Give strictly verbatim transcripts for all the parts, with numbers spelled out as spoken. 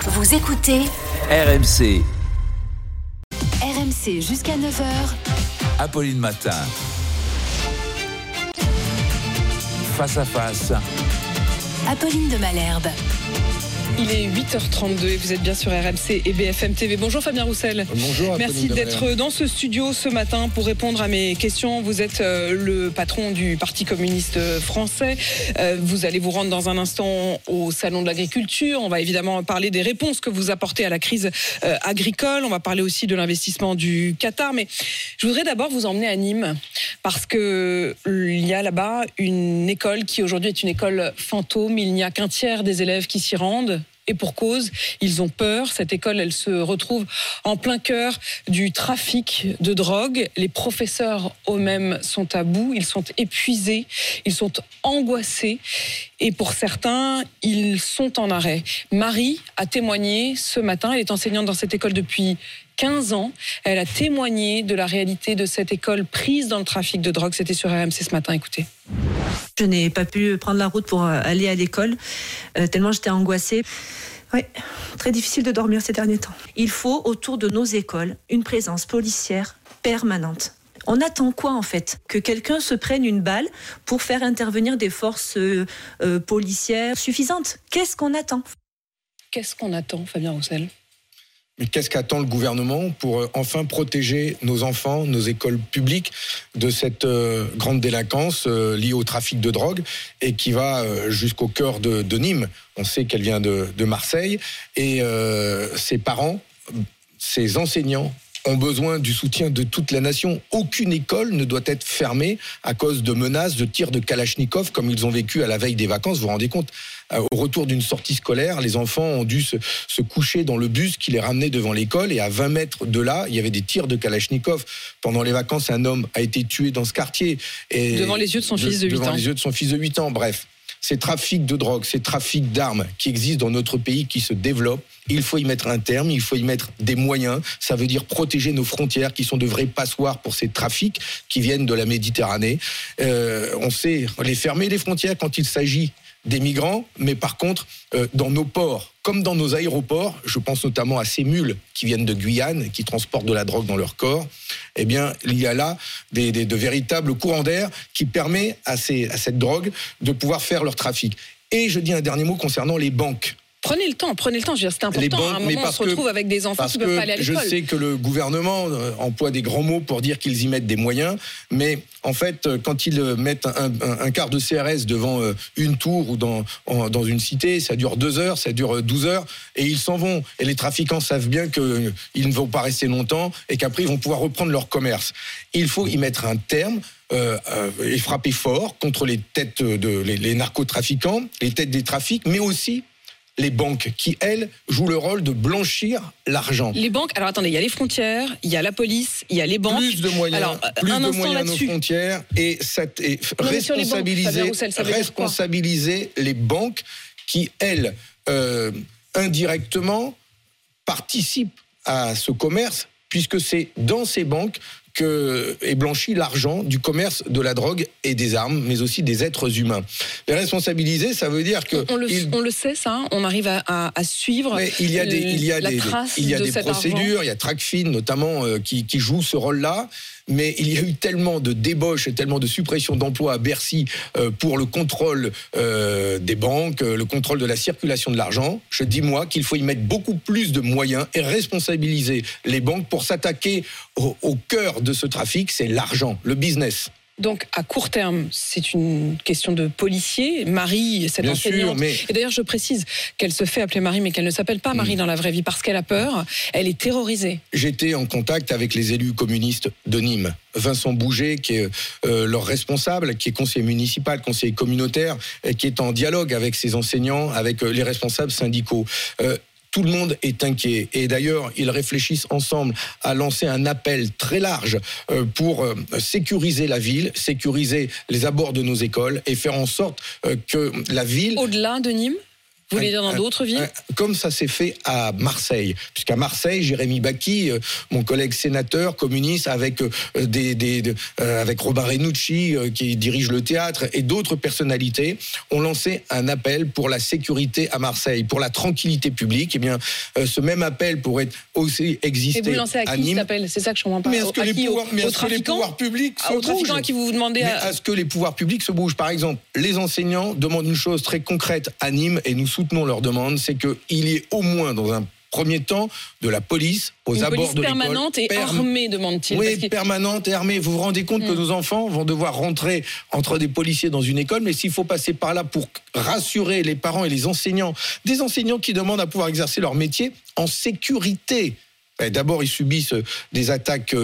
Vous écoutez R M C. R M C jusqu'à neuf heures. Apolline Matin. Face à face. Apolline de Malherbe. Il est huit heures trente-deux et vous êtes bien sur R M C et B F M T V. Bonjour Fabien Roussel. Bonjour. Merci d'être dans ce studio ce matin pour répondre à mes questions. Vous êtes euh, le patron du Parti communiste français. Euh, vous allez vous rendre dans un instant au Salon de l'agriculture. On va évidemment parler des réponses que vous apportez à la crise euh, agricole. On va parler aussi de l'investissement du Qatar. Mais je voudrais d'abord vous emmener à Nîmes parce que il y a là-bas une école qui aujourd'hui est une école fantôme. Il n'y a qu'un tiers des élèves qui s'y rendent. Et pour cause, ils ont peur. Cette école, elle se retrouve en plein cœur du trafic de drogue. Les professeurs eux-mêmes sont à bout, ils sont épuisés, ils sont angoissés. Et pour certains, ils sont en arrêt. Marie a témoigné ce matin, elle est enseignante dans cette école depuis quinze ans. Elle a témoigné de la réalité de cette école prise dans le trafic de drogue. C'était sur R M C ce matin, écoutez. Je n'ai pas pu prendre la route pour aller à l'école, euh, tellement j'étais angoissée. Oui, très difficile de dormir ces derniers temps. Il faut, autour de nos écoles, une présence policière permanente. On attend quoi en fait ? Que quelqu'un se prenne une balle pour faire intervenir des forces euh, euh, policières suffisantes ? Qu'est-ce qu'on attend ? Qu'est-ce qu'on attend, Fabien Roussel ? Mais qu'est-ce qu'attend le gouvernement pour enfin protéger nos enfants, nos écoles publiques de cette euh, grande délinquance euh, liée au trafic de drogue et qui va euh, jusqu'au cœur de, de Nîmes. On sait qu'elle vient de, de Marseille et euh, ses parents, ses enseignants ont besoin du soutien de toute la nation. Aucune école ne doit être fermée à cause de menaces, de tirs de Kalachnikov comme ils ont vécu à la veille des vacances. Vous vous rendez compte ? Au retour d'une sortie scolaire, les enfants ont dû se, se coucher dans le bus qui les ramenait devant l'école et à vingt mètres de là, il y avait des tirs de Kalachnikov. Pendant les vacances, un homme a été tué dans ce quartier. Et devant les yeux de son de, fils de huit ans. Devant les yeux de son fils de huit ans, bref. Ces trafics de drogue, ces trafics d'armes qui existent dans notre pays, qui se développent, il faut y mettre un terme, il faut y mettre des moyens. Ça veut dire protéger nos frontières qui sont de vrais passoires pour ces trafics qui viennent de la Méditerranée. Euh, on sait les fermer les frontières quand il s'agit des migrants, mais par contre, euh, dans nos ports, comme dans nos aéroports, je pense notamment à ces mules qui viennent de Guyane, qui transportent de la drogue dans leur corps, eh bien, il y a là des, des, de véritables courants d'air qui permettent à, ces, à cette drogue de pouvoir faire leur trafic. Et je dis un dernier mot concernant les banques. Prenez le temps, prenez le temps, je veux dire, c'est important. Banques, à un moment, on se retrouve avec des enfants qui ne peuvent pas aller à l'école. Je sais que le gouvernement emploie des grands mots pour dire qu'ils y mettent des moyens, mais en fait, quand ils mettent un, un, un quart de C R S devant une tour ou dans, en, dans une cité, ça dure deux heures, ça dure douze heures, et ils s'en vont. Et les trafiquants savent bien qu'ils ne vont pas rester longtemps et qu'après, ils vont pouvoir reprendre leur commerce. Il faut y mettre un terme. Euh, euh, et frapper fort contre les têtes de les, les narcotrafiquants, les têtes des trafics, mais aussi les banques qui, elles, jouent le rôle de blanchir l'argent. Les banques, alors attendez, il y a les frontières, il y a la police, il y a les banques. Plus de moyens, alors, plus un de instant moyens à nos là-dessus. frontières et, cette, et non, responsabiliser, les banques, Roussel, ça veut responsabiliser les banques qui, elles, euh, indirectement, participent à ce commerce, puisque c'est dans ces banques que est blanchi l'argent du commerce de la drogue et des armes, mais aussi des êtres humains. Les responsabiliser, ça veut dire que... On, on, le, il... on le sait, ça, on arrive à, à, à suivre mais il y a des, il y a la des, trace il y a de des cet procédures, argent. Il y a Tracfin notamment euh, qui, qui joue ce rôle-là, mais il y a eu tellement de débauches et tellement de suppression d'emplois à Bercy euh, pour le contrôle euh, des banques, euh, le contrôle de la circulation de l'argent. Je dis moi qu'il faut y mettre beaucoup plus de moyens et responsabiliser les banques pour s'attaquer au, au cœur de ce trafic, c'est l'argent, le business. Donc, à court terme, c'est une question de policier. Marie, cette Bien enseignante... sûr, mais... Et d'ailleurs, je précise qu'elle se fait appeler Marie, mais qu'elle ne s'appelle pas Marie mmh. dans la vraie vie, parce qu'elle a peur. Elle est terrorisée. J'étais en contact avec les élus communistes de Nîmes. Vincent Bouget, qui est euh, leur responsable, qui est conseiller municipal, conseiller communautaire, et qui est en dialogue avec ses enseignants, avec euh, les responsables syndicaux. Euh, Tout le monde est inquiet. Et d'ailleurs, ils réfléchissent ensemble à lancer un appel très large pour sécuriser la ville, sécuriser les abords de nos écoles et faire en sorte que la ville... Au-delà de Nîmes ? Vous voulez dire dans d'autres villes ? Comme ça s'est fait à Marseille. Puisqu'à Marseille, Jérémy Bacchi, euh, mon collègue sénateur communiste, avec, euh, des, des, de, euh, avec Robin Renucci, euh, qui dirige le théâtre, et d'autres personnalités, ont lancé un appel pour la sécurité à Marseille, pour la tranquillité publique. Eh bien, euh, ce même appel pourrait aussi exister à Nîmes. Et vous lancez à qui cet appel ? C'est ça que je comprends pas. Mais est-ce que, les qui, pouvoirs, mais est-ce que les pouvoirs publics se Aux bougent ? trafiquants à qui vous vous demandez à... Mais est-ce que les pouvoirs publics se bougent ? Par exemple, les enseignants demandent une chose très concrète à Nîmes, et nous soutenons leur demande, c'est qu'il y ait au moins dans un premier temps de la police aux une abords de l'école. Permanente et Perm- armée, demande-t-il. Oui, parce que... permanente et armée. Vous vous rendez compte mmh. que nos enfants vont devoir rentrer entre des policiers dans une école, mais s'il faut passer par là pour rassurer les parents et les enseignants, des enseignants qui demandent à pouvoir exercer leur métier en sécurité. D'abord, ils subissent des attaques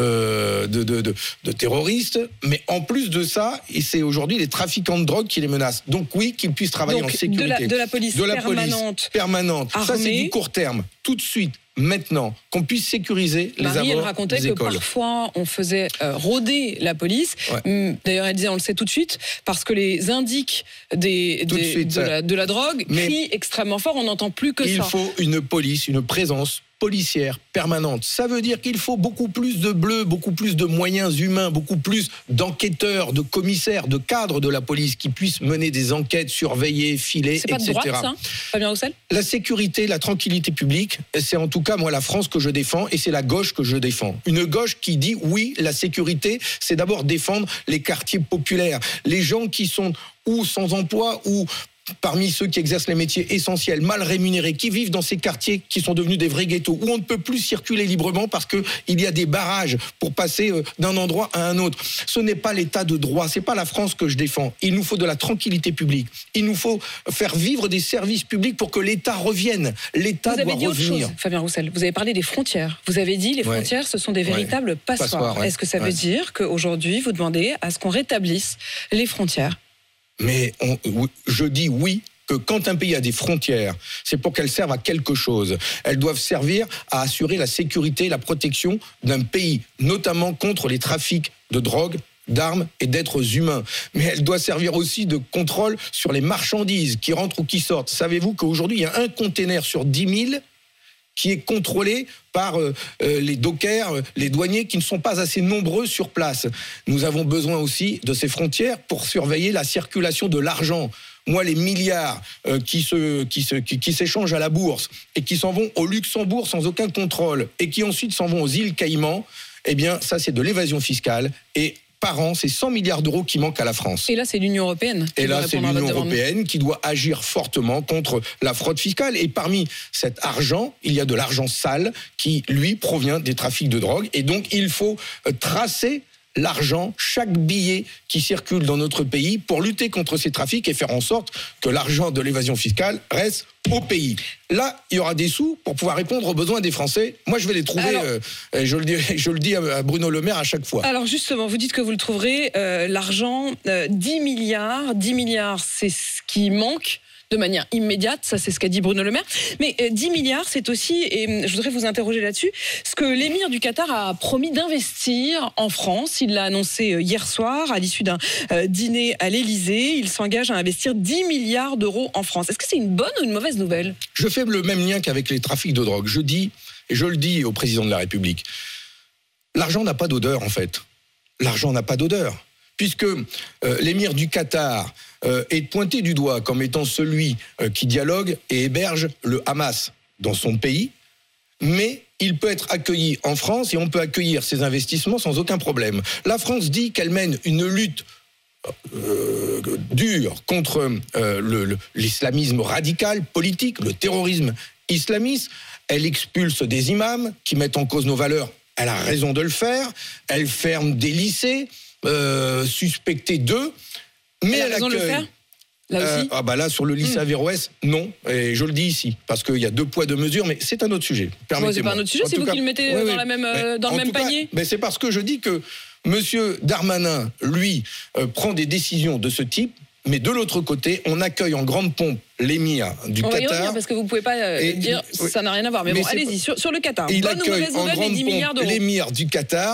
euh, de, de, de, de terroristes, mais en plus de ça, c'est aujourd'hui les trafiquants de drogue qui les menacent. Donc oui, qu'ils puissent travailler Donc, en sécurité. De la, de la police de la permanente. Police permanente. Armée. Ça, c'est du court terme. Tout de suite, maintenant, qu'on puisse sécuriser les Marie, abords elle racontait des que écoles. parfois, on faisait euh, rôder la police. Ouais. D'ailleurs, elle disait, on le sait tout de suite, parce que les indices des, des, de, suite, de, la, de la drogue mais crient extrêmement fort, on n'entend plus que il ça. Il faut une police, une présence policière permanente. Ça veut dire qu'il faut beaucoup plus de bleus, beaucoup plus de moyens humains, beaucoup plus d'enquêteurs, de commissaires, de cadres de la police qui puissent mener des enquêtes, surveiller, filer, c'est pas et cetera. C'est pas de droite, ça, Fabien Roussel ? La sécurité, la tranquillité publique, c'est en tout cas, moi, la France que je défends, et c'est la gauche que je défends. Une gauche qui dit, oui, la sécurité, c'est d'abord défendre les quartiers populaires, les gens qui sont ou sans emploi, ou parmi ceux qui exercent les métiers essentiels, mal rémunérés, qui vivent dans ces quartiers qui sont devenus des vrais ghettos, où on ne peut plus circuler librement parce qu'il y a des barrages pour passer d'un endroit à un autre. Ce n'est pas l'état de droit, c'est pas la France que je défends. Il nous faut de la tranquillité publique. Il nous faut faire vivre des services publics pour que l'État revienne. L'État doit revenir. Vous avez dit autre chose, Fabien Roussel. Vous avez parlé des frontières. Vous avez dit les frontières, ouais. ce sont des véritables ouais. passoires. Passoire, ouais. Est-ce que ça veut ouais. dire qu'aujourd'hui, vous demandez à ce qu'on rétablisse les frontières ? Mais on, je dis oui, que quand un pays a des frontières, c'est pour qu'elles servent à quelque chose. Elles doivent servir à assurer la sécurité et la protection d'un pays, notamment contre les trafics de drogue, d'armes et d'êtres humains. Mais elle doit servir aussi de contrôle sur les marchandises qui rentrent ou qui sortent. Savez-vous qu'aujourd'hui, il y a un container sur dix mille qui est contrôlé par euh, les dockers, les douaniers qui ne sont pas assez nombreux sur place. Nous avons besoin aussi de ces frontières pour surveiller la circulation de l'argent. Moi, les milliards euh, qui, se, qui, se, qui, qui s'échangent à la bourse et qui s'en vont au Luxembourg sans aucun contrôle et qui ensuite s'en vont aux îles Caïmans, eh bien, ça, c'est de l'évasion fiscale. Et par an, c'est cent milliards d'euros qui manquent à la France. Et là, c'est l'Union européenne. Et là, c'est l'Union européenne qui doit agir fortement contre la fraude fiscale. Et parmi cet argent, il y a de l'argent sale qui, lui, provient des trafics de drogue. Et donc, il faut tracer l'argent, chaque billet qui circule dans notre pays pour lutter contre ces trafics et faire en sorte que l'argent de l'évasion fiscale reste au pays. Là, il y aura des sous pour pouvoir répondre aux besoins des Français. Moi, je vais les trouver, alors, euh, je, le dis, je le dis à Bruno Le Maire à chaque fois. Alors justement, vous dites que vous le trouverez, euh, l'argent, euh, dix milliards, dix milliards, c'est ce qui manque de manière immédiate, ça c'est ce qu'a dit Bruno Le Maire. Mais euh, dix milliards, c'est aussi, et je voudrais vous interroger là-dessus, ce que l'émir du Qatar a promis d'investir en France. Il l'a annoncé hier soir à l'issue d'un euh, dîner à l'Élysée. Il s'engage à investir dix milliards d'euros en France. Est-ce que c'est une bonne ou une mauvaise nouvelle ? Je fais le même lien qu'avec les trafics de drogue. Je dis, et je le dis au président de la République, l'argent n'a pas d'odeur en fait. L'argent n'a pas d'odeur. Puisque euh, l'émir du Qatar euh, est pointé du doigt comme étant celui euh, qui dialogue et héberge le Hamas dans son pays, mais il peut être accueilli en France et on peut accueillir ses investissements sans aucun problème. La France dit qu'elle mène une lutte euh, dure contre euh, le, le, l'islamisme radical, politique, le terrorisme islamiste. Elle expulse des imams qui mettent en cause nos valeurs. Elle a raison de le faire. Elle ferme des lycées. Euh, suspecté d'eux, mais elle a raison de le faire. Là aussi. Euh, ah bah là sur le lycée mmh. Averroès, non, et je le dis ici parce qu'il y a deux poids deux mesures, mais c'est un autre sujet. Bon, c'est pas un autre sujet, en c'est vous cas, qui le mettez oui, dans, oui, la même, euh, dans le même panier. Cas, mais c'est parce que je dis que Monsieur Darmanin, lui, euh, prend des décisions de ce type. Mais de l'autre côté, on accueille en grande pompe l'émir du on Qatar. On va y revenir parce que vous ne pouvez pas euh, et, dire oui, ça n'a rien à voir. Mais, mais bon, allez-y, sur, sur le Qatar. Il bonne ou mauvaise nouvelle, les dix milliards d'euros. L'émir du Qatar,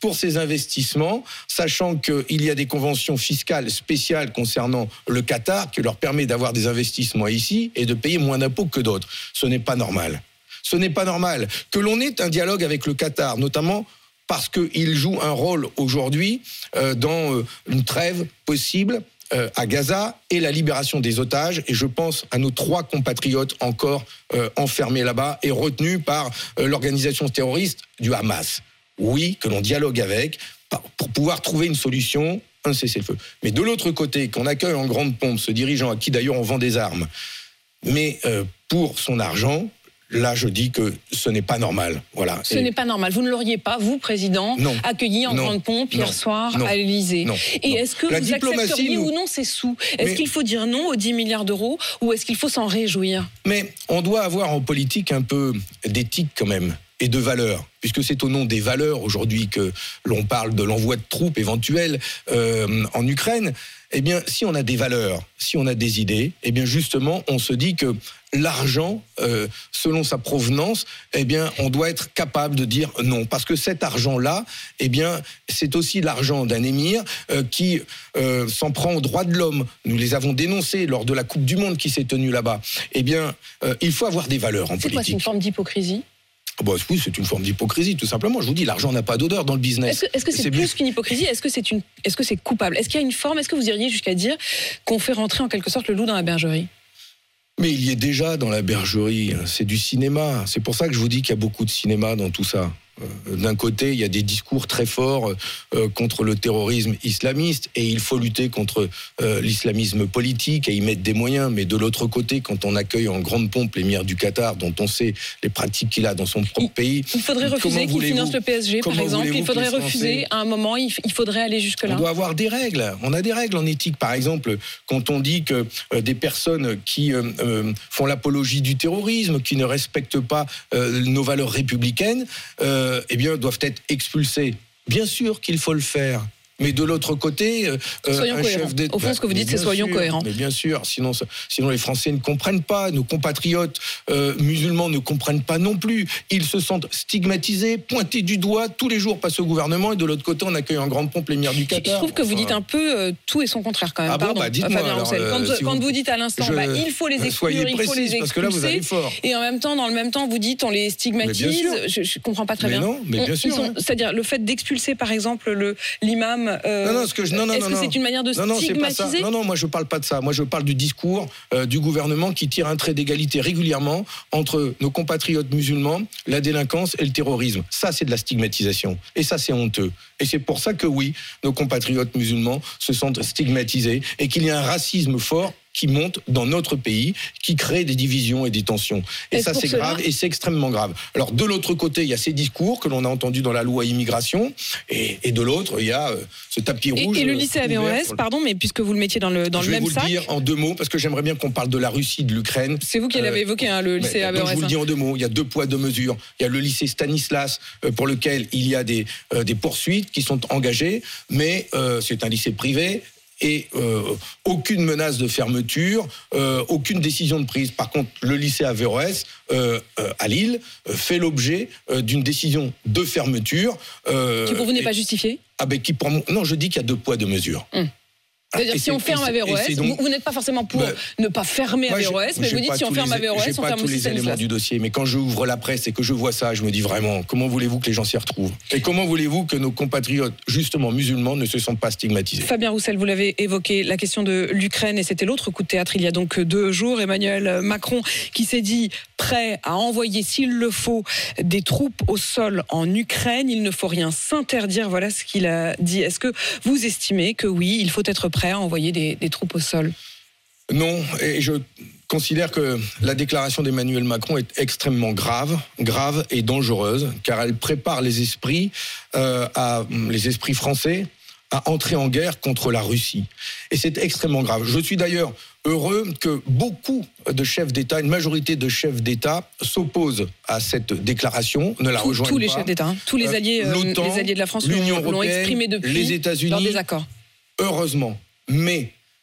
pour ces investissements, sachant qu'il y a des conventions fiscales spéciales concernant le Qatar qui leur permet d'avoir des investissements ici et de payer moins d'impôts que d'autres. Ce n'est pas normal. Ce n'est pas normal que l'on ait un dialogue avec le Qatar, notamment parce qu'il joue un rôle aujourd'hui euh, dans euh, une trêve possible euh, à Gaza et la libération des otages. Et je pense à nos trois compatriotes encore euh, enfermés là-bas et retenus par euh, l'organisation terroriste du Hamas. Oui, que l'on dialogue avec pour pouvoir trouver une solution, un cessez-le-feu. Mais de l'autre côté, qu'on accueille en grande pompe ce dirigeant à qui d'ailleurs on vend des armes, mais euh, pour son argent... Là, je dis que ce n'est pas normal. Voilà. Ce Et... n'est pas normal. Vous ne l'auriez pas, vous, président, non. accueilli en non. grande pompe hier non. soir non. à l'Élysée. Non. Et non. est-ce que La vous accepteriez nous... ou non ces sous ? Est-ce Mais... qu'il faut dire non aux dix milliards d'euros ou est-ce qu'il faut s'en réjouir ? Mais on doit avoir en politique un peu d'éthique quand même et de valeurs, puisque c'est au nom des valeurs aujourd'hui que l'on parle de l'envoi de troupes éventuelles euh, en Ukraine. Eh bien, si on a des valeurs, si on a des idées, eh bien justement, on se dit que l'argent, euh, selon sa provenance, eh bien, on doit être capable de dire non, parce que cet argent-là, eh bien, c'est aussi l'argent d'un émir euh, qui euh, s'en prend aux droits de l'homme. Nous les avons dénoncés lors de la Coupe du Monde qui s'est tenue là-bas. Eh bien, euh, il faut avoir des valeurs en c'est politique. C'est quoi, c'est une forme d'hypocrisie ? Bon, oui, c'est une forme d'hypocrisie, tout simplement. Je vous dis, l'argent n'a pas d'odeur dans le business. Est-ce que, est-ce que c'est, c'est plus bien... qu'une hypocrisie ? Est-ce que c'est une, est-ce que c'est coupable ? Est-ce qu'il y a une forme ? Est-ce que vous iriez jusqu'à dire qu'on fait rentrer en quelque sorte le loup dans la bergerie ? Mais il y est déjà dans la bergerie. C'est du cinéma. C'est pour ça que je vous dis qu'il y a beaucoup de cinéma dans tout ça. Euh, d'un côté, il y a des discours très forts euh, contre le terrorisme islamiste et il faut lutter contre euh, l'islamisme politique et y mettre des moyens. Mais de l'autre côté, quand on accueille en grande pompe l'émir du Qatar, dont on sait les pratiques qu'il a dans son propre il, pays... Il faudrait refuser qu'il finance le P S G, par exemple. Il faudrait refuser à un moment, il, il faudrait aller jusque-là. On doit avoir des règles. On a des règles en éthique. Par exemple, quand on dit que euh, des personnes qui euh, euh, font l'apologie du terrorisme, qui ne respectent pas euh, nos valeurs républicaines... Euh, eh bien, doivent être expulsés. Bien sûr qu'il faut le faire. Mais de l'autre côté, euh, soyons un cohérents. chef d'État... Au fond, ce que vous dites, c'est soyons sûr, cohérents. Mais bien sûr, sinon, sinon les Français ne comprennent pas, nos compatriotes euh, musulmans ne comprennent pas non plus. Ils se sentent stigmatisés, pointés du doigt tous les jours par ce gouvernement, et de l'autre côté, on accueille en grande pompe l'émir du Qatar. Je trouve que vous dites un peu euh, tout et son contraire quand même. Ah bon, Pardon, bah, dites-moi, Fabien alors, Roussel. Quand, euh, si quand vous... vous dites à l'instant, je... bah, il faut les exclure, Soyez il faut les expulser, parce que là, vous allez fort. Et en même temps, dans le même temps, vous dites on les stigmatise. Je ne comprends pas très mais bien. Non, mais bien on, sûr. Sont, hein. C'est-à-dire le fait d'expulser, par exemple, le, l'imam. Euh, non, non, ce que je, non, non, est-ce non, que non. c'est une manière de non, non, stigmatiser ? C'est pas ça. Non, non, moi je parle pas de ça. Moi je parle du discours euh, du gouvernement qui tire un trait d'égalité régulièrement entre nos compatriotes musulmans, la délinquance et le terrorisme. Ça, c'est de la stigmatisation. Et ça, c'est honteux. Et c'est pour ça que oui, nos compatriotes musulmans se sentent stigmatisés et qu'il y a un racisme fort qui monte dans notre pays, qui crée des divisions et des tensions. Et, et ça, c'est cela... grave, et c'est extrêmement grave. Alors, de l'autre côté, il y a ces discours que l'on a entendus dans la loi immigration, et, et de l'autre, il y a euh, ce tapis rouge... Et, et le lycée A V R S, pardon, mais puisque vous le mettiez dans le, dans le même sac... Je vais vous le dire en deux mots, parce que j'aimerais bien qu'on parle de la Russie, de l'Ukraine. C'est vous qui l'avez euh, évoqué, hein, le lycée A V R S. Je vous le dis en deux mots, il y a deux poids, deux mesures. Il y a le lycée Stanislas, euh, pour lequel il y a des, euh, des poursuites qui sont engagées, mais euh, c'est un lycée privé, et euh, aucune menace de fermeture, euh, aucune décision de prise. Par contre, le lycée A V R S euh, euh, à Lille euh, fait l'objet euh, d'une décision de fermeture. Euh, qui pour vous n'est pas justifiée ? Ah ben qui pour moi, non, je dis qu'il y a deux poids, deux mesures. Hum. C'est-à-dire, si on ferme A V R S, donc, vous, vous n'êtes pas forcément pour bah, ne pas fermer A V R S, mais vous dites si on ferme A V R S, on ferme aussi Stanislas. Je n'ai pas tous les éléments du dossier, mais quand j'ouvre la presse et que je vois ça, je me dis vraiment, comment voulez-vous que les gens s'y retrouvent ? Et comment voulez-vous que nos compatriotes, justement musulmans, ne se sentent pas stigmatisés ? Fabien Roussel, vous l'avez évoqué, la question de l'Ukraine, et c'était l'autre coup de théâtre il y a donc deux jours. Emmanuel Macron qui s'est dit prêt à envoyer, s'il le faut, des troupes au sol en Ukraine. Il ne faut rien s'interdire, voilà ce qu'il a dit. Est-ce que vous estimez que oui, il faut être prêt à envoyer des, des troupes au sol ? Non, et je considère que la déclaration d'Emmanuel Macron est extrêmement grave, grave et dangereuse, car elle prépare les esprits, euh, à, les esprits français à entrer en guerre contre la Russie. Et c'est extrêmement grave. Je suis d'ailleurs heureux que beaucoup de chefs d'État, une majorité de chefs d'État s'opposent à cette déclaration, ne la Tout, rejoignent tous les pas. chefs d'État, hein. tous les alliés, euh, les alliés de la France l'Union l'ont, l'ont exprimé depuis les États-Unis, leur désaccord. Heureusement. Mais,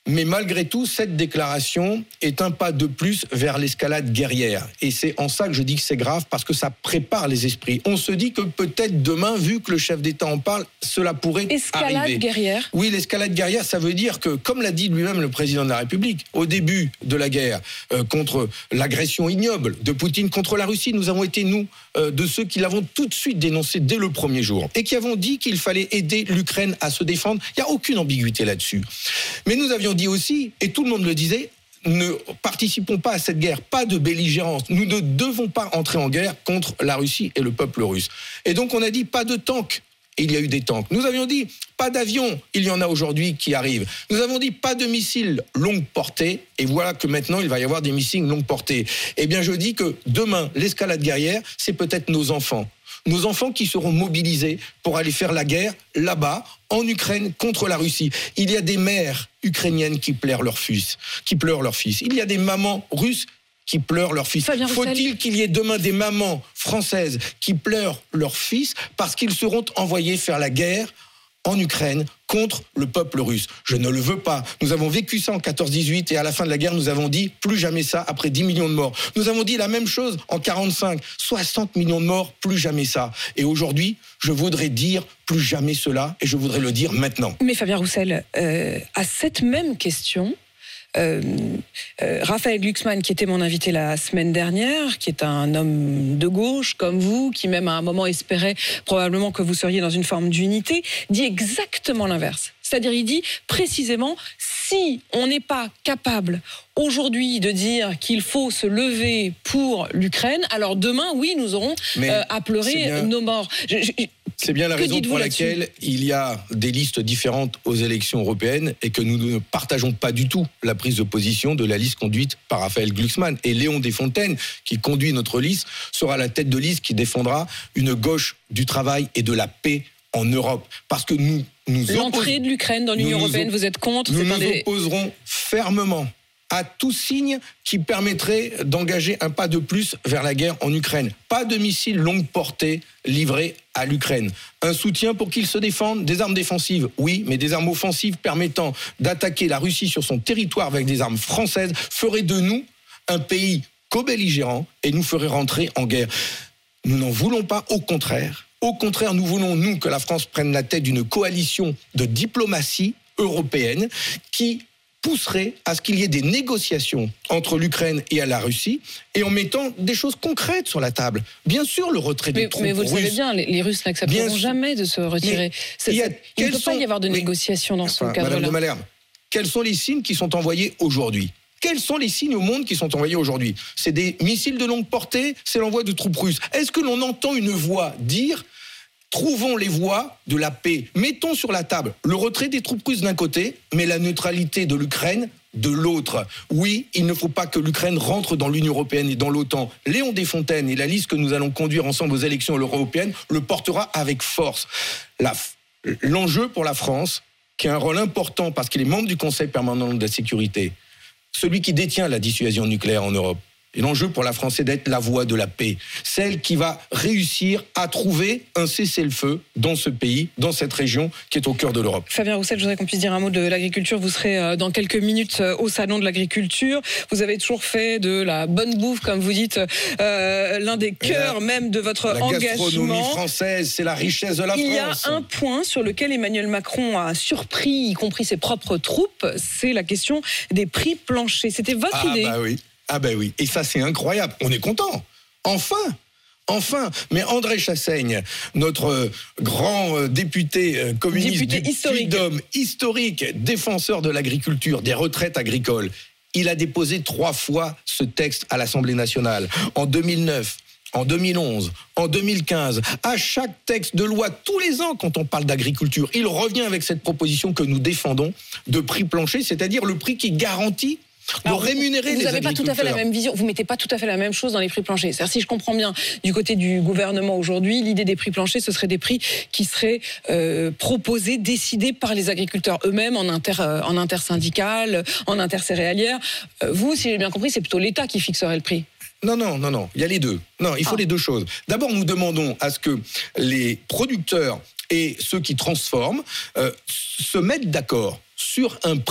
Mais malgré tout, cette déclaration est un pas de plus vers l'escalade guerrière. Et c'est en ça que je dis que c'est grave, parce que ça prépare les esprits. On se dit que peut-être demain, vu que le chef d'État en parle, cela pourrait escalade arriver. Guerrière. Oui, l'escalade guerrière, ça veut dire que, comme l'a dit lui-même le président de la République, au début de la guerre euh, contre l'agression ignoble de Poutine contre la Russie, nous avons été, nous, euh, de ceux qui l'avons tout de suite dénoncé dès le premier jour et qui avons dit qu'il fallait aider l'Ukraine à se défendre. Il n'y a aucune ambiguïté là-dessus. Mais nous avions dit aussi, et tout le monde le disait, ne participons pas à cette guerre, pas de belligérance. Nous ne devons pas entrer en guerre contre la Russie et le peuple russe. Et donc on a dit pas de tanks. Il y a eu des tanks. Nous avions dit pas d'avions, il y en a aujourd'hui qui arrivent. Nous avons dit pas de missiles longue portée, et voilà que maintenant il va y avoir des missiles longue portée. Eh bien je dis que demain, l'escalade guerrière, c'est peut-être nos enfants. Nos enfants qui seront mobilisés pour aller faire la guerre là-bas, en Ukraine, contre la Russie. Il y a des mères ukrainiennes qui pleurent leur fils, qui pleurent leur fils. Il y a des mamans russes qui pleurent leur fils. Faut-il qu'il y ait demain des mamans françaises qui pleurent leur fils parce qu'ils seront envoyés faire la guerre en Ukraine contre le peuple russe? Je ne le veux pas. Nous avons vécu ça en quatorze dix-huit et à la fin de la guerre, nous avons dit plus jamais ça après dix millions de morts. Nous avons dit la même chose en quarante-cinq, soixante millions de morts, plus jamais ça. Et aujourd'hui, je voudrais dire plus jamais cela et je voudrais le dire maintenant. Mais Fabien Roussel, euh, à cette même question, Euh, euh, Raphaël Glucksmann, qui était mon invité la semaine dernière, qui est un homme de gauche comme vous, qui même à un moment espérait probablement que vous seriez dans une forme d'unité, dit exactement l'inverse. C'est-à-dire, il dit précisément, si on n'est pas capable aujourd'hui de dire qu'il faut se lever pour l'Ukraine, alors demain, oui, nous aurons euh, à pleurer bien, nos morts. Je, je, c'est bien la raison pour laquelle il y a des listes différentes aux élections européennes et que nous ne partageons pas du tout la prise de position de la liste conduite par Raphaël Glucksmann. Et Léon Desfontaines, qui conduit notre liste, sera la tête de liste qui défendra une gauche du travail et de la paix en Europe. Parce que nous nous L'entrée oppos... de l'Ukraine dans l'Union européenne, nous, vous êtes contre? Nous c'est nous un des... opposerons fermement à tout signe qui permettrait d'engager un pas de plus vers la guerre en Ukraine. Pas de missiles longue portée livrés à l'Ukraine. Un soutien pour qu'ils se défendent, des armes défensives, oui, mais des armes offensives permettant d'attaquer la Russie sur son territoire avec des armes françaises ferait de nous un pays co-belligérant et nous ferait rentrer en guerre. Nous n'en voulons pas, au contraire. Au contraire, nous voulons, nous, que la France prenne la tête d'une coalition de diplomatie européenne qui pousserait à ce qu'il y ait des négociations entre l'Ukraine et la Russie et en mettant des choses concrètes sur la table. Bien sûr, le retrait des mais, troupes mais vous russes. le savez bien, les, les Russes n'accepteront jamais de se retirer. C'est, il, a, il ne peut sont, pas y avoir de mais, négociations dans enfin, ce cadre-là. Madame de Malherbe, quels sont les signes qui sont envoyés aujourd'hui ? Quels sont les signes au monde qui sont envoyés aujourd'hui ? C'est des missiles de longue portée, c'est l'envoi de troupes russes. Est-ce que l'on entend une voix dire « Trouvons les voies de la paix, mettons sur la table le retrait des troupes russes d'un côté, mais la neutralité de l'Ukraine de l'autre. » Oui, il ne faut pas que l'Ukraine rentre dans l'Union européenne et dans l'OTAN. Léon Desfontaines et la liste que nous allons conduire ensemble aux élections européennes le portera avec force. La, l'enjeu pour la France, qui a un rôle important parce qu'il est membre du Conseil permanent de la sécurité, celui qui détient la dissuasion nucléaire en Europe. Et l'enjeu pour la France, c'est d'être la voie de la paix. Celle qui va réussir à trouver un cessez-le-feu dans ce pays, dans cette région qui est au cœur de l'Europe. Fabien Roussel, je voudrais qu'on puisse dire un mot de l'agriculture. Vous serez dans quelques minutes au salon de l'agriculture. Vous avez toujours fait de la bonne bouffe, comme vous dites, euh, l'un des cœurs la, même de votre la engagement. La gastronomie française, c'est la richesse de la Il France. Il y a un point sur lequel Emmanuel Macron a surpris, y compris ses propres troupes, c'est la question des prix planchers. C'était votre ah, idée. Bah oui. Ah ben oui, et ça c'est incroyable, on est content, enfin, enfin. Mais André Chassaigne, notre grand député communiste député du historique. Puy-de-Dôme, historique, défenseur de l'agriculture, des retraites agricoles, il a déposé trois fois ce texte à l'Assemblée nationale, en deux mille neuf, en deux mille onze, en deux mille quinze, à chaque texte de loi, tous les ans quand on parle d'agriculture, il revient avec cette proposition que nous défendons de prix plancher, c'est-à-dire le prix qui garantit de Alors, rémunérer vous les agriculteurs. Vous n'avez pas tout à fait la même vision, vous ne mettez pas tout à fait la même chose dans les prix planchers. C'est-à-dire, si je comprends bien, du côté du gouvernement aujourd'hui, l'idée des prix planchers, ce seraient des prix qui seraient euh, proposés, décidés par les agriculteurs eux-mêmes en, inter, euh, en intersyndical, en intercéréalière. Euh, vous, si j'ai bien compris, c'est plutôt l'État qui fixerait le prix. Non, non, non, non, il y a les deux. Non, il faut ah. les deux choses. D'abord, nous demandons à ce que les producteurs et ceux qui transforment euh, se mettent d'accord sur un prix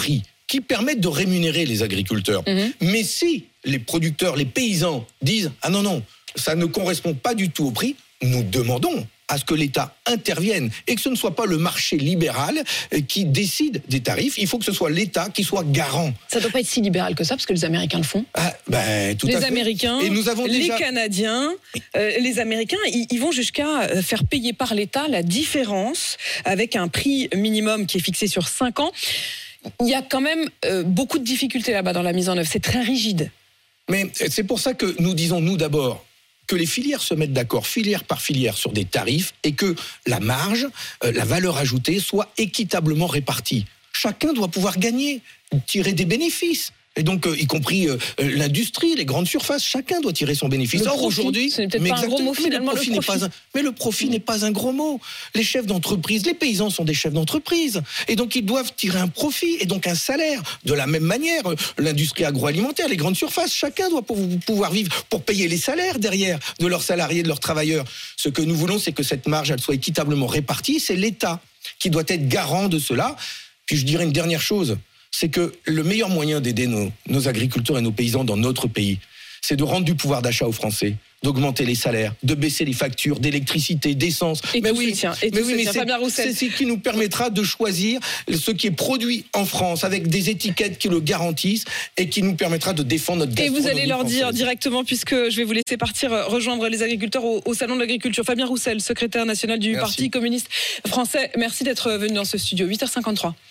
qui permettent de rémunérer les agriculteurs. Mmh. Mais si les producteurs, les paysans disent « Ah non, non, ça ne correspond pas du tout au prix », nous demandons à ce que l'État intervienne et que ce ne soit pas le marché libéral qui décide des tarifs. Il faut que ce soit l'État qui soit garant. Ça ne doit pas être si libéral que ça, parce que les Américains le font. Ah, ben, tout les à fait. Américains, et nous avons les déjà... Canadiens, euh, les Américains, ils, ils vont jusqu'à faire payer par l'État la différence avec un prix minimum qui est fixé sur cinq ans. Il y a quand même euh, beaucoup de difficultés là-bas dans la mise en œuvre. C'est très rigide. Mais c'est pour ça que nous disons, nous d'abord, que les filières se mettent d'accord, filière par filière, sur des tarifs et que la marge, euh, la valeur ajoutée soit équitablement répartie. Chacun doit pouvoir gagner, tirer des bénéfices. Et donc, euh, y compris euh, l'industrie, les grandes surfaces, chacun doit tirer son bénéfice. Le Or, profit, aujourd'hui, ce n'est peut-être pas un gros mot finalement, mais le profit, le n'est profit. pas un, mais le profit mmh. n'est pas un gros mot. Les chefs d'entreprise, les paysans sont des chefs d'entreprise. Et donc, ils doivent tirer un profit et donc un salaire. De la même manière, l'industrie agroalimentaire, les grandes surfaces, chacun doit pouvoir vivre pour payer les salaires derrière de leurs salariés, de leurs travailleurs. Ce que nous voulons, c'est que cette marge, elle soit équitablement répartie. C'est l'État qui doit être garant de cela. Puis je dirais une dernière chose. C'est que le meilleur moyen d'aider nos, nos agriculteurs et nos paysans dans notre pays, c'est de rendre du pouvoir d'achat aux Français, d'augmenter les salaires, de baisser les factures d'électricité, d'essence. Et mais tout oui, soutien, et mais tout oui, mais soutien. Fabien Roussel. c'est ce qui nous permettra de choisir ce qui est produit en France avec des étiquettes qui le garantissent et qui nous permettra de défendre notre gastronomie. Et vous allez leur française. dire directement, puisque je vais vous laisser partir rejoindre les agriculteurs au, au Salon de l'Agriculture. Fabien Roussel, secrétaire national du Merci. Parti communiste français. Merci d'être venu dans ce studio. huit heures cinquante-trois.